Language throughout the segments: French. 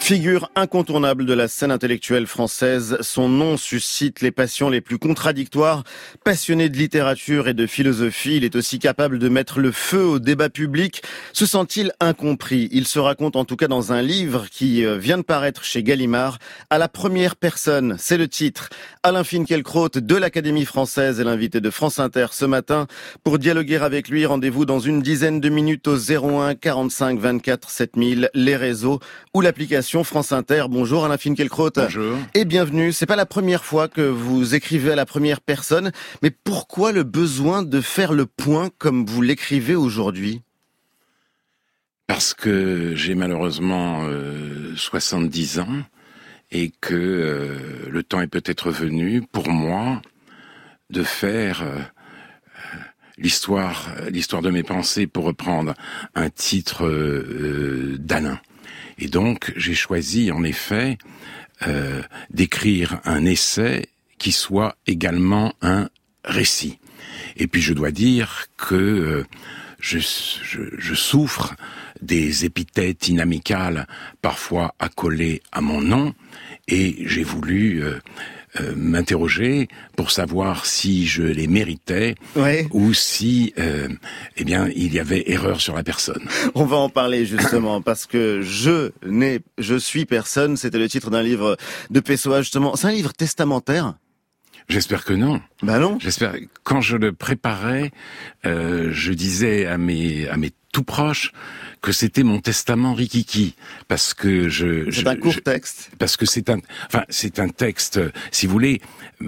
Figure incontournable de la scène intellectuelle française, son nom suscite les passions les plus contradictoires. Passionné de littérature et de philosophie, il est aussi capable de mettre le feu au débat public. Se sent-il incompris? Il se raconte en tout cas dans un livre qui vient de paraître chez Gallimard. À la première personne, c'est le titre. Alain Finkielkraut de l'Académie française est l'invité de France Inter ce matin. Pour dialoguer avec lui, rendez-vous dans une dizaine de minutes au 01 45 24 7000, les réseaux ou l'application France Inter. Bonjour Alain Finkielkraut. Bonjour. Et bienvenue. C'est pas la première fois que vous écrivez à la première personne, mais pourquoi le besoin de faire le point comme vous l'écrivez aujourd'hui? Parce que j'ai malheureusement 70 ans et que le temps est peut-être venu pour moi de faire l'histoire de mes pensées, pour reprendre un titre d'Alain. Et donc, j'ai choisi, en effet, d'écrire un essai qui soit également un récit. Et puis, je dois dire que je souffre des épithètes inamicales, parfois accolées à mon nom, et j'ai voulu m'interroger pour savoir si je les méritais, ouais, ou si il y avait erreur sur la personne. On va en parler justement parce que je suis personne, c'était le titre d'un livre de Pessoa justement. C'est un livre testamentaire? J'espère que non. Bah non. J'espère. Quand je le préparais, je disais à mes tout proches que c'était mon testament rikiki, parce que c'est un court texte. Parce que c'est un texte, si vous voulez,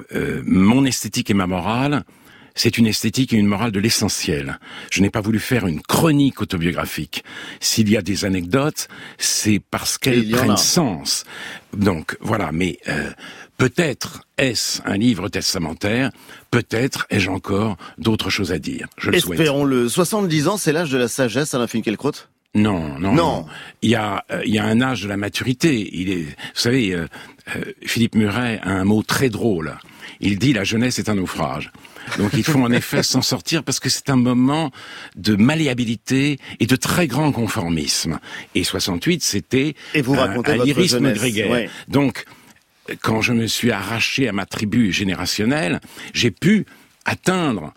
mon esthétique et ma morale, c'est une esthétique et une morale de l'essentiel. Je n'ai pas voulu faire une chronique autobiographique. S'il y a des anecdotes, c'est parce qu'elles prennent sens. Donc voilà, mais peut-être est-ce un livre testamentaire, peut-être ai-je encore d'autres choses à dire. Je le souhaite. Espérons-le. 70 ans, c'est l'âge de la sagesse, Alain Finkielkraut? Non. Il y a un âge de la maturité. Vous savez, Philippe Muret a un mot très drôle. Il dit: la jeunesse est un naufrage. Donc il faut en effet s'en sortir, parce que c'est un moment de malléabilité et de très grand conformisme. Et 68, c'était un lyrisme grégaire. Ouais. Donc, quand je me suis arraché à ma tribu générationnelle, j'ai pu atteindre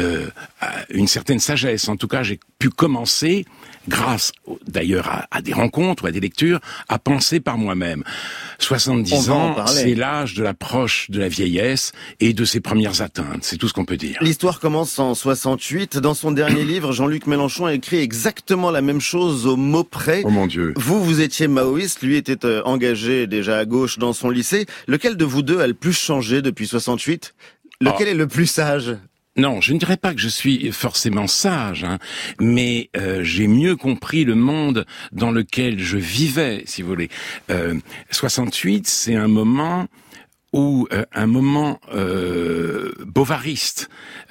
une certaine sagesse. En tout cas, j'ai pu commencer, grâce d'ailleurs à des rencontres ou à des lectures, à penser par moi-même. 70 ans, c'est l'âge de l'approche de la vieillesse et de ses premières atteintes. C'est tout ce qu'on peut dire. L'histoire commence en 68. Dans son dernier livre, Jean-Luc Mélenchon a écrit exactement la même chose au mot près. Oh mon Dieu. Vous étiez maoïste, lui était engagé déjà à gauche dans son lycée. Lequel de vous deux a le plus changé depuis 68 ? Lequel est le plus sage ? Non, je ne dirais pas que je suis forcément sage, mais j'ai mieux compris le monde dans lequel je vivais, si vous voulez. 68, c'est un moment bovariste.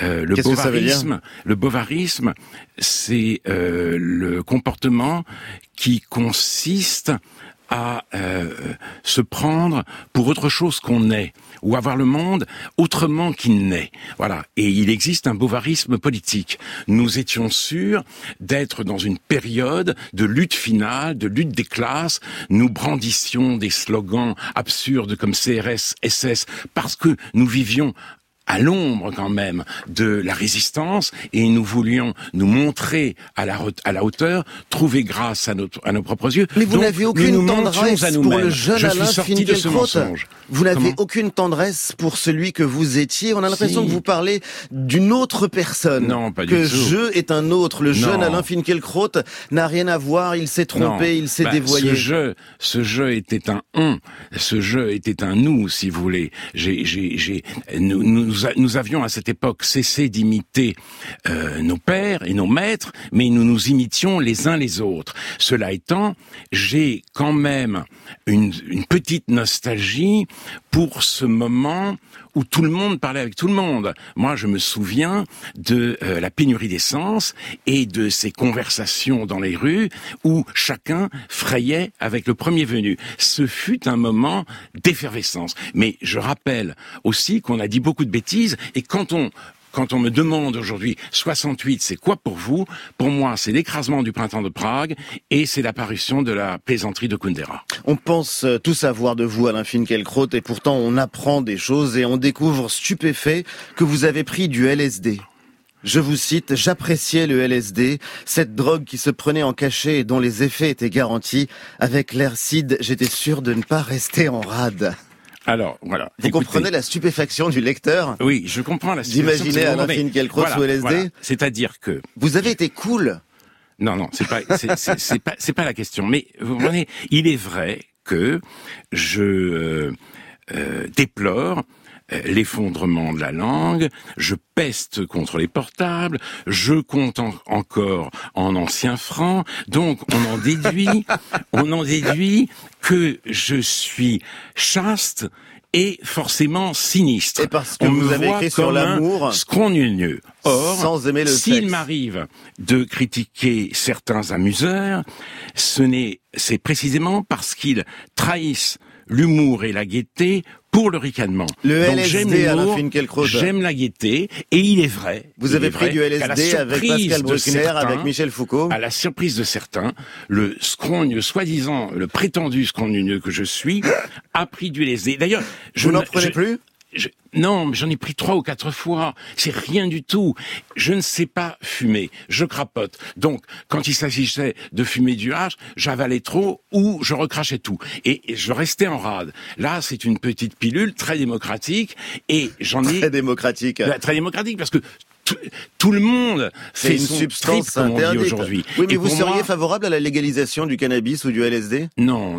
Le bovarisme, c'est le comportement qui consiste à se prendre pour autre chose qu'on est, ou à voir le monde autrement qu'il n'est. Voilà. Et il existe un bovarisme politique. Nous étions sûrs d'être dans une période de lutte finale, de lutte des classes. Nous brandissions des slogans absurdes comme CRS, SS, parce que nous vivions à l'ombre quand même de la résistance, et nous voulions nous montrer à la hauteur, trouver grâce à nos propres yeux. Mais vous n'avez aucune tendresse pour le jeune Alain Finkielkraut. Vous n'avez aucune tendresse pour celui que vous étiez. On a l'impression que vous parlez d'une autre personne. Non, pas du tout. Que je est un autre. Le jeune Alain Finkielkraut n'a rien à voir. Il s'est trompé, il s'est dévoyé. Ce jeu était un on. Ce jeu était un nous, si vous voulez. Nous avions à cette époque cessé d'imiter nos pères et nos maîtres, mais nous imitions les uns les autres. Cela étant, j'ai quand même une petite nostalgie pour ce moment où tout le monde parlait avec tout le monde. Moi, je me souviens de la pénurie d'essence et de ces conversations dans les rues où chacun frayait avec le premier venu. Ce fut un moment d'effervescence. Mais je rappelle aussi qu'on a dit beaucoup de bêtises, et quand on quand on me demande aujourd'hui 68, c'est quoi pour vous? Pour moi, c'est l'écrasement du printemps de Prague et c'est l'apparition de la plaisanterie de Kundera. On pense tout savoir de vous, Alain Finkielkraut, et pourtant on apprend des choses et on découvre stupéfait que vous avez pris du LSD. Je vous cite, « J'appréciais le LSD, cette drogue qui se prenait en cachet et dont les effets étaient garantis. Avec l'Aircide, j'étais sûr de ne pas rester en rade. » Alors, voilà. Vous comprenez la stupéfaction du lecteur? Oui, je comprends la stupéfaction. D'imaginer Alain Finkielkraut sous LSD? Voilà. C'est-à-dire que... Vous avez été cool. Non, c'est pas la question. Mais vous comprenez, il est vrai que je déplore l'effondrement de la langue, je peste contre les portables, je compte encore en anciens francs, donc on en déduit que je suis chaste et forcément sinistre. Et parce que vous avez écrit sur l'amour, scrogneux. Or, sans aimer le sexe. S'il m'arrive de critiquer certains amuseurs, c'est précisément parce qu'ils trahissent l'humour et la gaieté pour le ricanement. Le Donc, LSD, Alain Finkielkraut. J'aime la gaieté, et il est vrai. Vous avez pris du LSD avec Pascal Bruckner, avec Michel Foucault. À la surprise de certains, le scrogne, soi-disant, le prétendu scrogneux que je suis, a pris du LSD. D'ailleurs, vous n'en prenez plus? Non, mais j'en ai pris 3 ou 4 fois. C'est rien du tout. Je ne sais pas fumer. Je crapote. Donc, quand il s'agissait de fumer du hache, j'avalais trop ou je recrachais tout. Et je restais en rade. Là, c'est une petite pilule très démocratique et j'en ai... Très démocratique. Très démocratique parce que tout le monde fait une son substance trip, comme on dit interdite aujourd'hui. Oui, mais et vous seriez favorable à la légalisation du cannabis ou du LSD? Non,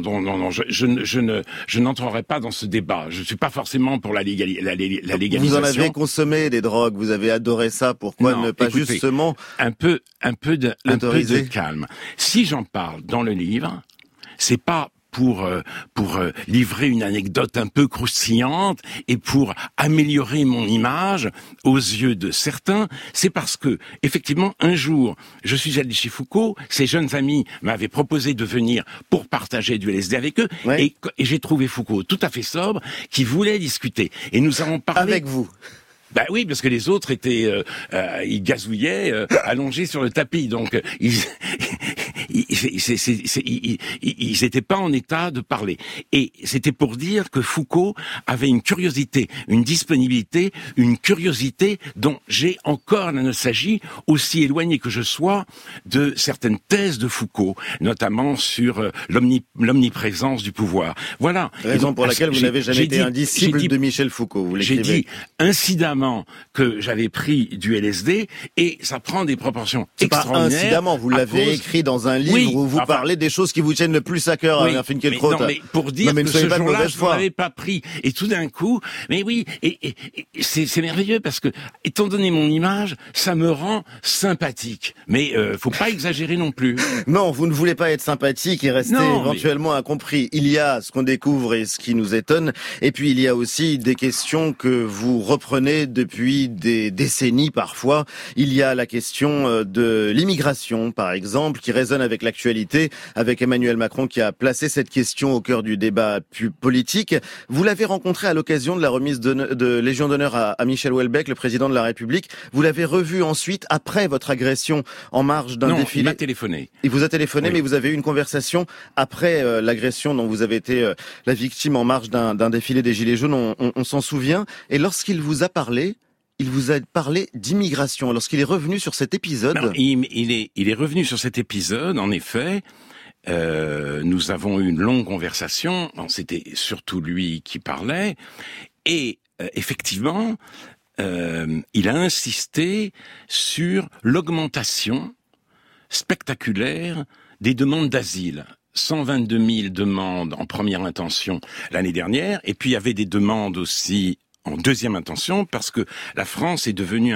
je n'entrerai pas dans ce débat. Je suis pas forcément pour la légalisation. Vous en avez consommé des drogues, vous avez adoré ça, pourquoi ne pas justement un peu de calme. Si j'en parle dans le livre, c'est pas pour livrer une anecdote un peu croustillante et pour améliorer mon image aux yeux de certains, c'est parce que, effectivement, un jour, je suis allé chez Foucault, ses jeunes amis m'avaient proposé de venir pour partager du LSD avec eux, ouais. et j'ai trouvé Foucault tout à fait sobre, qui voulait discuter. Et nous avons parlé... Avec vous? Ben oui, parce que les autres étaient, ils gazouillaient, allongés sur le tapis, donc ils étaient pas en état de parler. Et c'était pour dire que Foucault avait une curiosité, une disponibilité, une curiosité dont j'ai encore la nostalgie, aussi éloignée que je sois de certaines thèses de Foucault, notamment sur l'omniprésence du pouvoir. Voilà. Raison pour laquelle vous n'avez jamais été un disciple de Michel Foucault. Vous l'écrivez. J'ai dit incidemment que j'avais pris du LSD et ça prend des proportions extraordinaires. Pas incidemment, vous l'avez écrit dans un livre où vous parlez des choses qui vous tiennent le plus à cœur, Alain Finkielkraut. Non, mais pour dire que ce jour-là, je n'en avais pas pris. Et tout d'un coup, mais oui, et c'est merveilleux parce que, étant donné mon image, ça me rend sympathique. Mais faut pas exagérer non plus. Non, vous ne voulez pas être sympathique et rester éventuellement incompris. Il y a ce qu'on découvre et ce qui nous étonne, et puis il y a aussi des questions que vous reprenez depuis des décennies parfois. Il y a la question de l'immigration, par exemple, qui résonne avec l'actualité, avec Emmanuel Macron qui a placé cette question au cœur du débat politique. Vous l'avez rencontré à l'occasion de la remise de Légion d'honneur à Michel Houellebecq, le président de la République. Vous l'avez revu ensuite, après votre agression, en marge d'un défilé. Non, il m'a téléphoné. Il vous a téléphoné, oui. Mais vous avez eu une conversation après l'agression dont vous avez été la victime en marge d'un défilé des Gilets jaunes, on s'en souvient. Et lorsqu'il vous a parlé, il vous a parlé d'immigration. Lorsqu'il est revenu sur cet épisode... Non, il est revenu sur cet épisode, en effet. Nous avons eu une longue conversation. C'était surtout lui qui parlait. Et effectivement, il a insisté sur l'augmentation spectaculaire des demandes d'asile. 122 000 demandes en première intention l'année dernière. Et puis il y avait des demandes aussi en deuxième intention, parce que la France est devenue un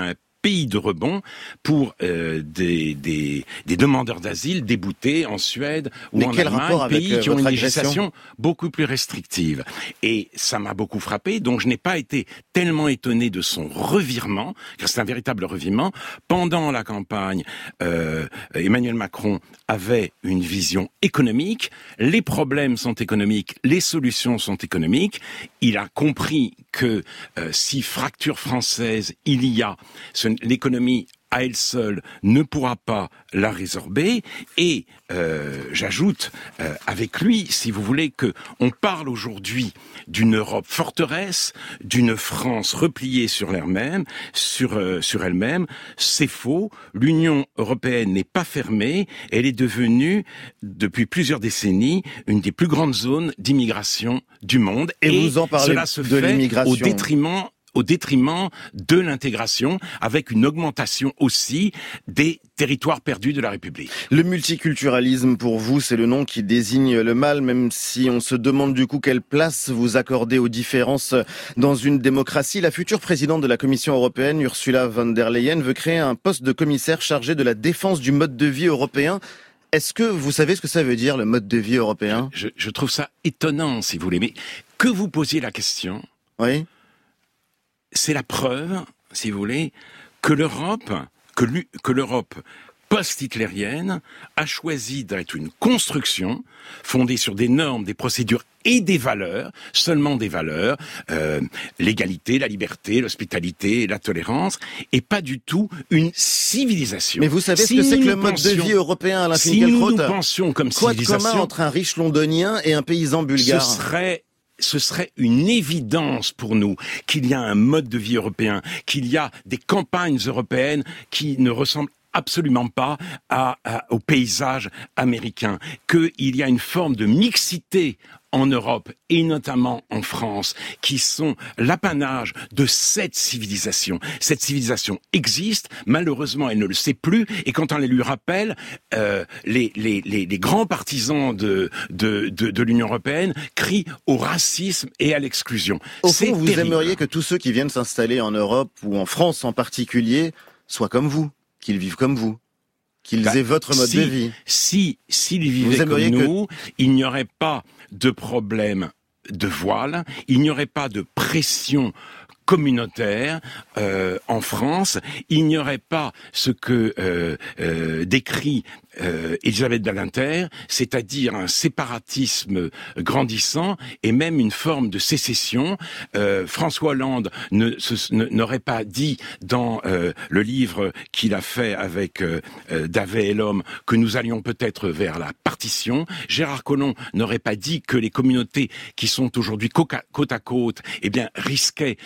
pays de rebond pour des demandeurs d'asile déboutés en Suède ou en Allemagne, pays qui ont une législation beaucoup plus restrictive. Et ça m'a beaucoup frappé, donc je n'ai pas été tellement étonné de son revirement, car c'est un véritable revirement. Pendant la campagne, Emmanuel Macron avait une vision économique, les problèmes sont économiques, les solutions sont économiques. Il a compris que si fracture française il y a, l'économie à elle seule ne pourra pas la résorber. Et j'ajoute avec lui, si vous voulez, que on parle aujourd'hui d'une Europe forteresse, d'une France repliée sur elle-même, sur elle-même. C'est faux. L'Union européenne n'est pas fermée. Elle est devenue, depuis plusieurs décennies, une des plus grandes zones d'immigration du monde. Et vous en parlez cela se de fait l'immigration au détriment de l'intégration, avec une augmentation aussi des territoires perdus de la République. Le multiculturalisme, pour vous, c'est le nom qui désigne le mal, même si on se demande du coup quelle place vous accordez aux différences dans une démocratie. La future présidente de la Commission européenne, Ursula von der Leyen, veut créer un poste de commissaire chargé de la défense du mode de vie européen. Est-ce que vous savez ce que ça veut dire, le mode de vie européen ? Je trouve ça étonnant, si vous voulez, mais que vous posiez la question... Oui. C'est la preuve, si vous voulez, que l'Europe post-hitlérienne a choisi d'être une construction fondée sur des normes, des procédures et des valeurs, seulement des valeurs, l'égalité, la liberté, l'hospitalité, la tolérance, et pas du tout une civilisation. Mais vous savez ce que c'est que le mode de vie européen, Alain Finkielkraut ? Si nous pensions comme civilisation... Quoi de commun entre un riche londonien et un paysan bulgare ? Ce serait une évidence pour nous qu'il y a un mode de vie européen, qu'il y a des campagnes européennes qui ne ressemblent absolument pas au paysage américain, qu'il y a une forme de mixité en Europe et notamment en France, qui sont l'apanage de cette civilisation. Cette civilisation existe, malheureusement elle ne le sait plus, et quand on les lui rappelle, les grands partisans de l'Union européenne crient au racisme et à l'exclusion. Au fond, vous aimeriez que tous ceux qui viennent s'installer en Europe, ou en France en particulier, soient comme vous, qu'ils vivent comme vous, qu'ils aient votre mode de vie. S'ils vivaient comme nous, il n'y aurait pas de problème de voile, il n'y aurait pas de pression communautaire en France, il n'y aurait pas ce que décrit Elisabeth Badinter, c'est-à-dire un séparatisme grandissant et même une forme de sécession. François Hollande n'aurait pas dit dans le livre qu'il a fait avec Davet et l'homme que nous allions peut-être vers la partition. Gérard Collomb n'aurait pas dit que les communautés qui sont aujourd'hui côte à côte, eh bien, risquaient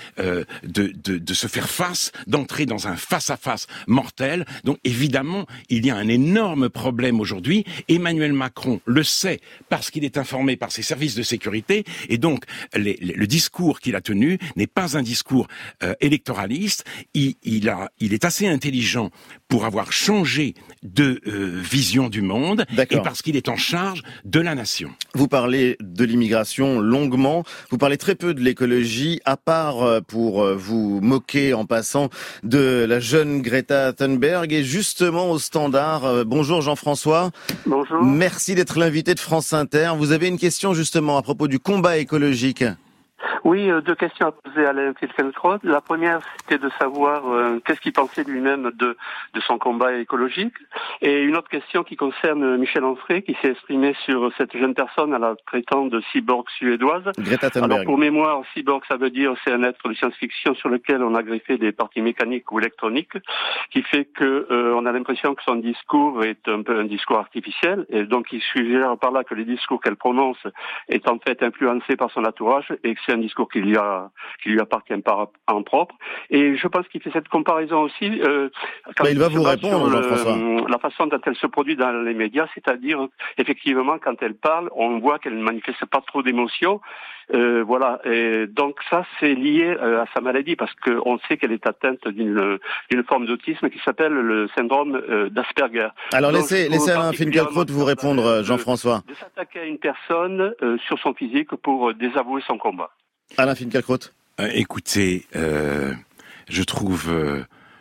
de se faire face, d'entrer dans un face-à-face mortel. Donc évidemment, il y a un énorme problème aujourd'hui. Emmanuel Macron le sait parce qu'il est informé par ses services de sécurité, et donc le discours qu'il a tenu n'est pas un discours électoraliste. Il est assez intelligent pour avoir changé de vision du monde, et parce qu'il est en charge de la nation. Vous parlez de l'immigration longuement, vous parlez très peu de l'écologie, à part pour vous moquer en passant de la jeune Greta Thunberg. Et justement au Standard, bonjour Jean-François. Bonjour. Merci d'être l'invité de France Inter. Vous avez une question justement à propos du combat écologique. Oui, deux questions à poser à Alain Finkielkraut. La première, c'était de savoir qu'est-ce qu'il pensait lui-même de son combat écologique. Et une autre question qui concerne Michel Onfray, qui s'est exprimé sur cette jeune personne à la traitant de cyborg suédoise. Greta Thunberg. Alors pour mémoire, cyborg, ça veut dire c'est un être de science-fiction sur lequel on a greffé des parties mécaniques ou électroniques, qui fait que on a l'impression que son discours est un peu un discours artificiel. Et donc il suggère par là que les discours qu'elle prononce est en fait influencé par son entourage et que c'est un discours qui lui appartient pas en propre. Et je pense qu'il fait cette comparaison aussi. Quand il va vous répondre, Jean-François. La façon dont elle se produit dans les médias, c'est-à-dire effectivement quand elle parle, on voit qu'elle ne manifeste pas trop d'émotion. Voilà. Et donc ça, c'est lié à sa maladie parce qu'on sait qu'elle est atteinte d'une forme d'autisme qui s'appelle le syndrome d'Asperger. Alors laissez Alain Finkielkraut vous répondre, Jean-François. De s'attaquer à une personne sur son physique pour désavouer son combat. Alain Finkielkraut. Écoutez, je trouve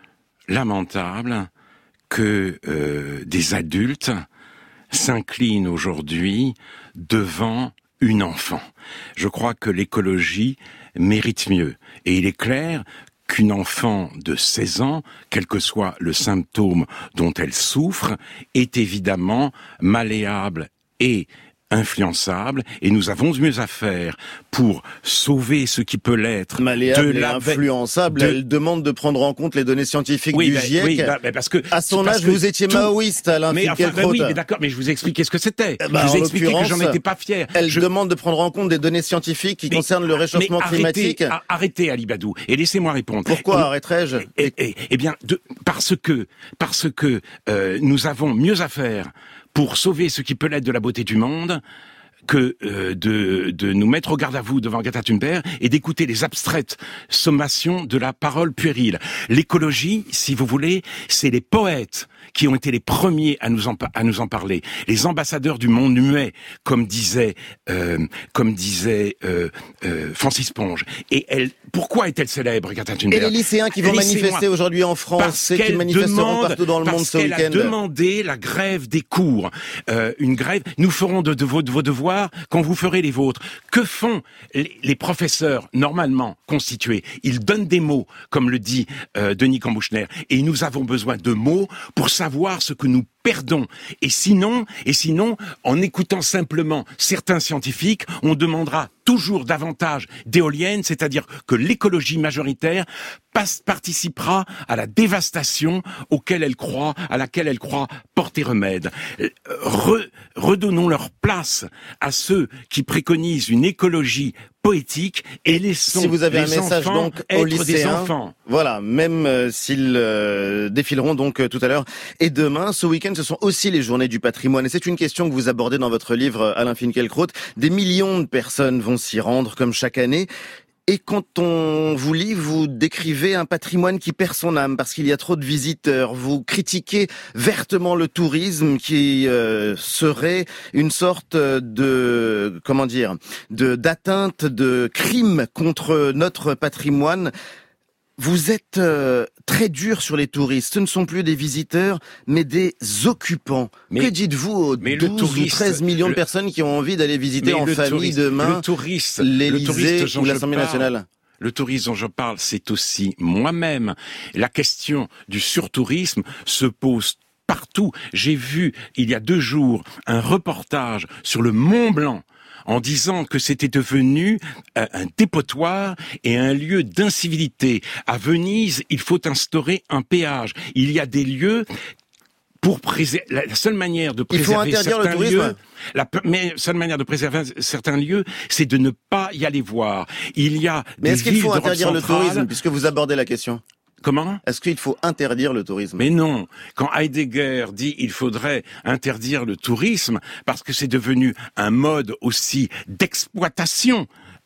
lamentable que des adultes s'inclinent aujourd'hui devant une enfant. Je crois que l'écologie mérite mieux. Et il est clair qu'une enfant de 16 ans, quel que soit le symptôme dont elle souffre, est évidemment malléable et influençable, et nous avons mieux à faire pour sauver ce qui peut l'être. Malléable et influençable, elle demande de prendre en compte les données scientifiques du GIEC. Oui, parce que à son âge, vous étiez maoïste, Alain Finkielkraut. Oui, mais d'accord, mais je vous ai expliqué ce que c'était. Je vous ai expliqué que j'en étais pas fier. Elle demande de prendre en compte des données scientifiques qui concernent le réchauffement climatique. Arrêtez, Ali Badou, et laissez-moi répondre. Pourquoi arrêterais-je? Eh bien, parce que nous avons mieux à faire pour sauver ce qui peut l'être de la beauté du monde que de nous mettre au garde à vous devant Greta Thunberg et d'écouter les abstraites sommations de la parole puérile. L'écologie, si vous voulez, c'est les poètes qui ont été les premiers à nous en parler. Les ambassadeurs du monde muet, comme disait Francis Ponge. Et pourquoi est-elle célèbre, Greta Thunberg? Et les lycéens qui vont manifester aujourd'hui en France et qui manifesteront partout dans le monde ce week-end. Parce qu'elle a demandé la grève des cours. Une grève, nous ferons de vos devoirs quand vous ferez les vôtres. Que font les professeurs normalement constitués? Ils donnent des mots, comme le dit Denis Cambouchner. Et nous avons besoin de mots pour savoir ce que nous perdons. Et sinon, en écoutant simplement certains scientifiques, on demandera toujours davantage d'éoliennes, c'est-à-dire que l'écologie majoritaire participera à la dévastation à laquelle elle croit porter remède. Redonnons leur place à ceux qui préconisent une écologie poétique et laissons si vous avez les un message enfants donc aux être des lycéens, enfants. Voilà, même s'ils défileront donc tout à l'heure et demain, ce week-end, ce sont aussi les journées du patrimoine. Et c'est une question que vous abordez dans votre livre, Alain Finkielkraut. Des millions de personnes vont s'y rendre comme chaque année. Et quand on vous lit, vous décrivez un patrimoine qui perd son âme parce qu'il y a trop de visiteurs. Vous critiquez vertement le tourisme qui serait une sorte d'atteinte, de crime contre notre patrimoine. Vous êtes très dur sur les touristes. Ce ne sont plus des visiteurs, mais des occupants. Que dites-vous aux 12 ou 13 millions de personnes qui ont envie d'aller visiter en famille demain l'Élysée ou l'Assemblée nationale? Le tourisme dont je parle, c'est aussi moi-même. La question du surtourisme se pose partout. J'ai vu, il y a 2 jours, un reportage sur le Mont Blanc, en disant que c'était devenu un dépotoir et un lieu d'incivilité. À Venise, il faut instaurer un péage. Il y a des lieux pour préserver. La seule manière de préserver certains lieux, seule manière de préserver certains lieux, c'est de ne pas y aller voir. Il y a Mais est-ce qu'il faut interdire le tourisme, puisque vous abordez la question? Comment? Est-ce qu'il faut interdire le tourisme? Mais non. Quand Heidegger dit il faudrait interdire le tourisme parce que c'est devenu un mode aussi d'exploitation,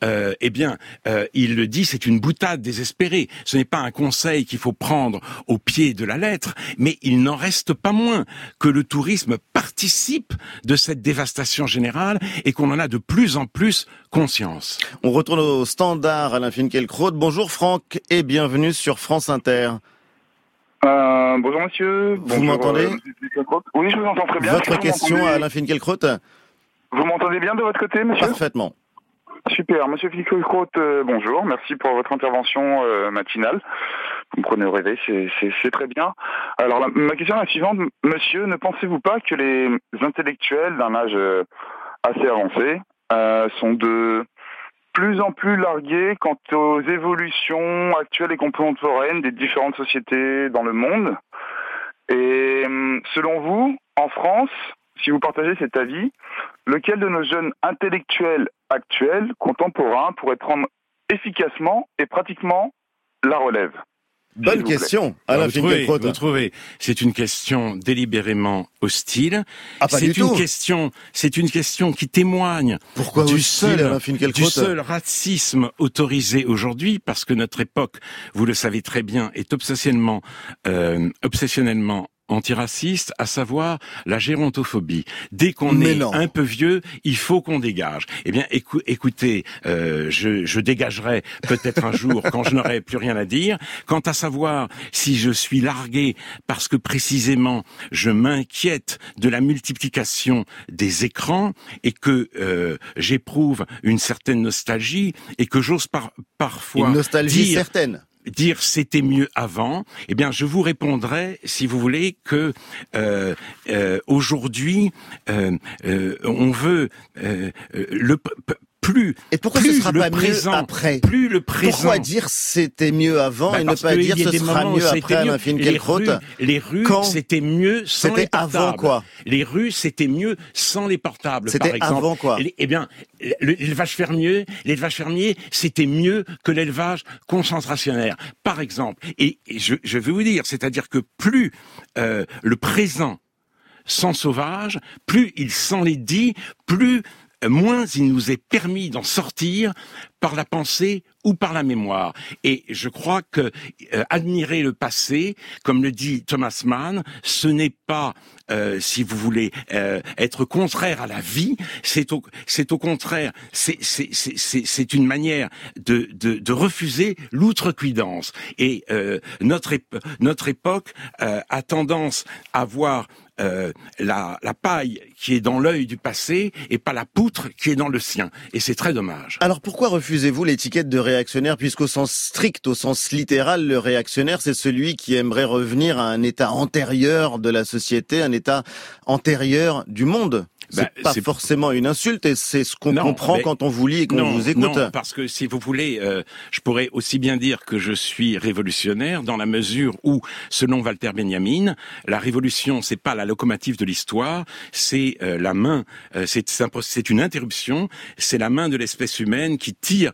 il le dit, c'est une boutade désespérée. Ce n'est pas un conseil qu'il faut prendre au pied de la lettre, mais il n'en reste pas moins que le tourisme participe de cette dévastation générale et qu'on en a de plus en plus conscience. On retourne au standard, Alain Finkielkraut. Bonjour Franck et bienvenue sur France Inter. Bonjour monsieur. Vous m'entendez? Oui, je vous entends très bien. Votre question à Alain Finkielkraut? Vous m'entendez bien de votre côté, monsieur? Parfaitement. Super, monsieur Finkielkraut, bonjour, merci pour votre intervention matinale. Vous me prenez au réveil, c'est très bien. Alors ma question est la suivante, monsieur, ne pensez-vous pas que les intellectuels d'un âge assez avancé sont de plus en plus largués quant aux évolutions actuelles et contemporaines des différentes sociétés dans le monde? Et selon vous, en France, si vous partagez cet avis, lequel de nos jeunes intellectuels actuels, contemporains, pourrait prendre efficacement et pratiquement la relève? Bonne question, Alain Finkielkraut. Vous trouvez, c'est une question délibérément hostile. C'est une question qui témoigne du seul racisme autorisé aujourd'hui, parce que notre époque, vous le savez très bien, est obsessionnellement antiraciste, à savoir la gérontophobie. Dès qu'on est un peu vieux, il faut qu'on dégage. Eh bien, écoutez, je dégagerai peut-être un jour quand je n'aurai plus rien à dire. Quant à savoir si je suis largué parce que précisément je m'inquiète de la multiplication des écrans et que j'éprouve une certaine nostalgie et que j'ose parfois une nostalgie certaine. Dire c'était mieux avant, eh bien je vous répondrai, si vous voulez, que aujourd'hui on veut plus. Et pourquoi plus ce sera pas présent, mieux après? Plus le présent. Pourquoi dire c'était mieux avant et ne pas dire ce sera mieux après, Alain Finkielkraut? Les rues, c'était mieux sans les portables. C'était avant quoi? Les rues, c'était mieux sans les portables, par exemple. C'était avant quoi? Eh bien, l'élevage fermier, c'était mieux que l'élevage concentrationnaire, par exemple. Et je vais vous dire, c'est-à-dire que plus le présent s'ensauvage, plus il s'enlaidit, plus moins il nous est permis d'en sortir par la pensée ou par la mémoire. Et je crois que admirer le passé, comme le dit Thomas Mann, ce n'est pas, si vous voulez, être contraire à la vie. C'est au contraire, c'est une manière de refuser l'outrecuidance. Et notre époque a tendance à voir la paille qui est dans l'œil du passé et pas la poutre qui est dans le sien. Et c'est très dommage. Alors pourquoi refusez-vous l'étiquette de réactionnaire, puisqu'au sens strict, au sens littéral, le réactionnaire, c'est celui qui aimerait revenir à un état antérieur de la société, un état antérieur du monde? C'est pas forcément une insulte, et c'est ce qu'on comprend quand on vous lit et qu'on vous écoute. Non, parce que si vous voulez, je pourrais aussi bien dire que je suis révolutionnaire dans la mesure où, selon Walter Benjamin, la révolution, c'est pas la locomotive de l'histoire, c'est la main, c'est une interruption, c'est la main de l'espèce humaine qui tire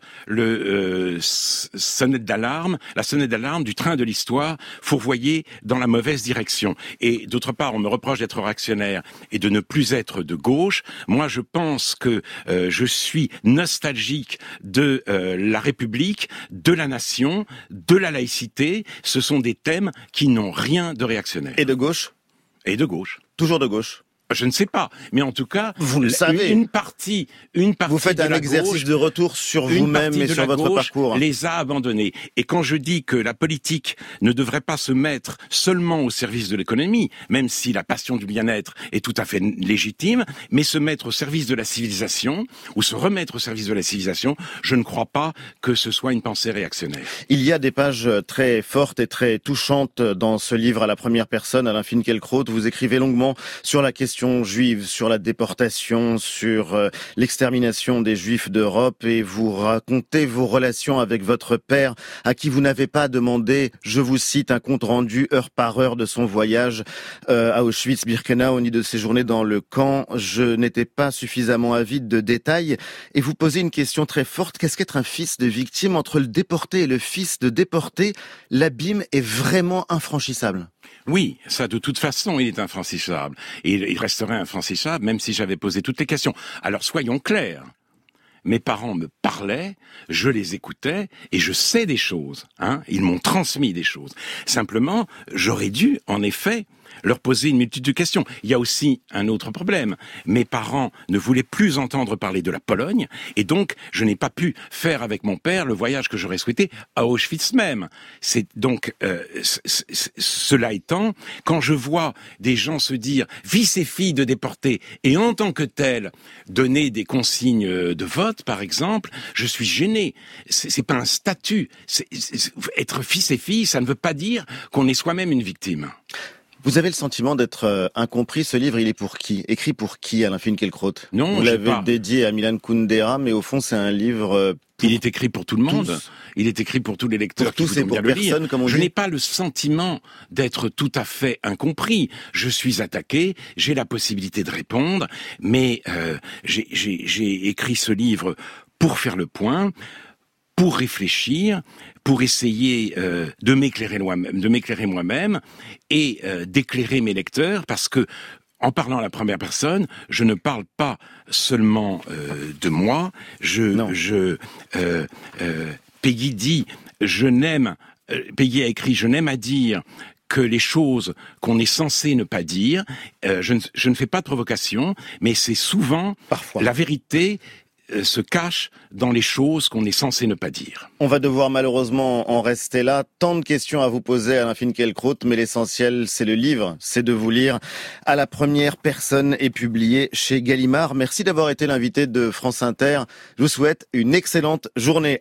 la sonnette d'alarme du train de l'histoire fourvoyé dans la mauvaise direction. Et d'autre part, on me reproche d'être réactionnaire et de ne plus être de gauche. Moi, je pense que je suis nostalgique de la République, de la nation, de la laïcité. Ce sont des thèmes qui n'ont rien de réactionnaire. Et de gauche? Et de gauche. Toujours de gauche? Je ne sais pas, mais en tout cas, vous le savez. Une partie. Vous faites un exercice de retour sur vous-même et sur votre parcours. Les a abandonnés. Et quand je dis que la politique ne devrait pas se mettre seulement au service de l'économie, même si la passion du bien-être est tout à fait légitime, mais se mettre au service de la civilisation ou se remettre au service de la civilisation, je ne crois pas que ce soit une pensée réactionnaire. Il y a des pages très fortes et très touchantes dans ce livre à la première personne, Alain Finkielkraut. Vous écrivez longuement sur la question juive, sur la déportation, sur l'extermination des Juifs d'Europe, et vous racontez vos relations avec votre père, à qui vous n'avez pas demandé, je vous cite, un compte rendu heure par heure de son voyage à Auschwitz-Birkenau, ni de ses journées dans le camp. Je n'étais pas suffisamment avide de détails. Et vous posez une question très forte. Qu'est-ce qu'être un fils de victime? Entre le déporté et le fils de déporté, l'abîme est vraiment infranchissable. Oui, ça de toute façon, il est infranchissable. Et il resterait infranchissable même si j'avais posé toutes les questions. Alors soyons clairs. Mes parents me parlaient, je les écoutais et je sais des choses. Ils m'ont transmis des choses. Simplement, j'aurais dû, en effet, leur poser une multitude de questions. Il y a aussi un autre problème. Mes parents ne voulaient plus entendre parler de la Pologne, et donc je n'ai pas pu faire avec mon père le voyage que j'aurais souhaité à Auschwitz même. C'est donc cela étant, quand je vois des gens se dire fils et filles de déportés et en tant que tels donner des consignes de vote, par exemple, je suis gêné. C'est pas un statut. Être fils et fille, ça ne veut pas dire qu'on est soi-même une victime. Vous avez le sentiment d'être incompris. Ce livre, il est pour qui? Écrit pour qui, Alain Finkielkraut? Non, vous l'avez dédié à Milan Kundera, mais au fond, c'est un livre... Il est écrit pour tout le monde. Il est écrit pour tous les lecteurs qui voudront bien le lire. Je n'ai pas le sentiment d'être tout à fait incompris. Je suis attaqué, j'ai la possibilité de répondre, mais j'ai écrit ce livre pour faire le point, pour réfléchir, pour essayer de m'éclairer moi-même et d'éclairer mes lecteurs, parce que en parlant à la première personne, je ne parle pas seulement de moi. Peggy dit, Peggy a écrit, je n'aime à dire que les choses qu'on est censé ne pas dire. Je ne fais pas de provocation, mais c'est souvent Parfois. La vérité se cache dans les choses qu'on est censé ne pas dire. On va devoir malheureusement en rester là. Tant de questions à vous poser, Alain Finkielkraut, mais l'essentiel, c'est le livre, c'est de vous lire. À la première personne est publié chez Gallimard. Merci d'avoir été l'invité de France Inter. Je vous souhaite une excellente journée.